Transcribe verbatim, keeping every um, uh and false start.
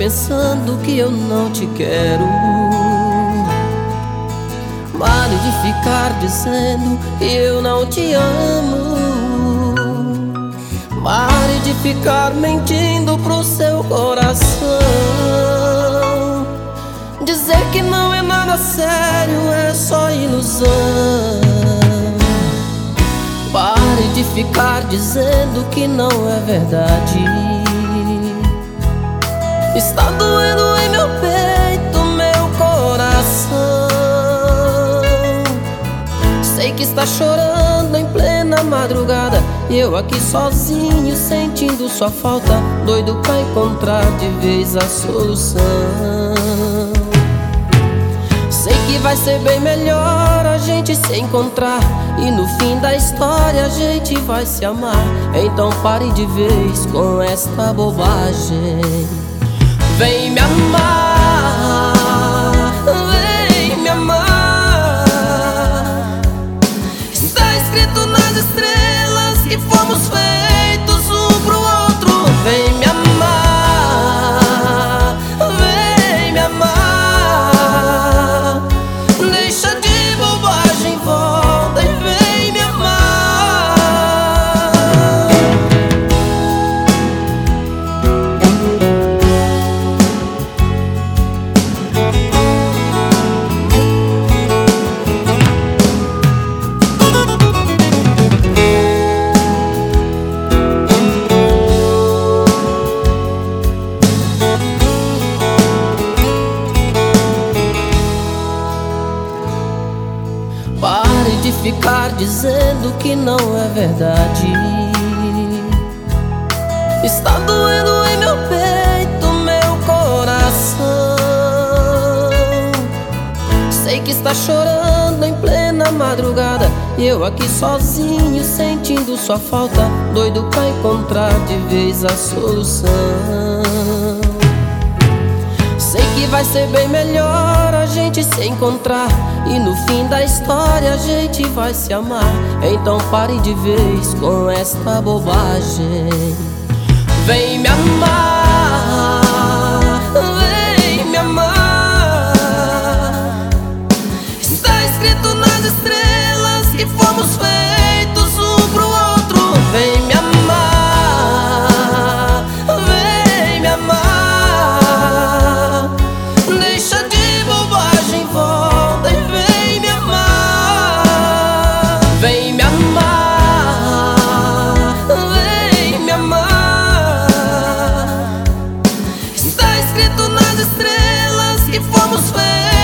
pensando que eu não te quero. Pare de ficar dizendo que eu não te amo. Pare de ficar mentindo pro seu coração. Dizer que não é nada sério é só ilusão. Pare de ficar dizendo que não é verdade. Está doendo em meu peito, meu coração. Sei que está chorando em plena madrugada, e eu aqui sozinho sentindo sua falta, doido pra encontrar de vez a solução. Sei que vai ser bem melhor a gente se encontrar, e no fim da história a gente vai se amar. Então pare de vez com esta bobagem. Vem me amar, vem me amar. Está escrito nas estrelas que fomos feitos um pro outro. Vem me amar, vem me amar. Deixa de bobagem, volta e vem me amar. Pare de ficar dizendo que não é verdade. Está doendo em meu peito, meu coração. Sei que está chorando em plena madrugada, e eu aqui sozinho sentindo sua falta, doido pra encontrar de vez a solução. Sei que vai ser bem melhor a gente se encontrar, e no fim da história a gente vai se amar. Então pare de vez com esta bobagem. Vem me amar, vem me amar. Está escrito nas estrelas que fomos feitos um pro outro. Vem me amar, vem me amar. Deixa de bobagem, volta e vem me amar. Vem me amar, vem me amar. Está escrito nas estrelas que fomos feitos